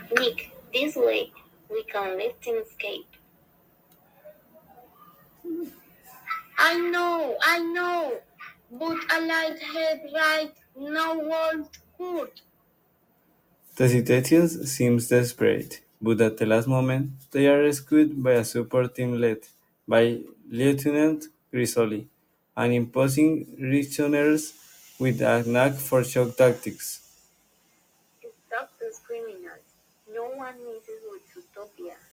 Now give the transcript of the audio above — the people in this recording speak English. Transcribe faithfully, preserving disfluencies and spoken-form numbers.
Nick, this way. We can let him escape. I know, I know. But a light head right, no world good. The situation seems desperate, but at the last moment, they are rescued by a support team led by Lieutenant Grisoli, an imposing reasoners with a knack for shock tactics. Stop those criminals. No one messes with Utopia.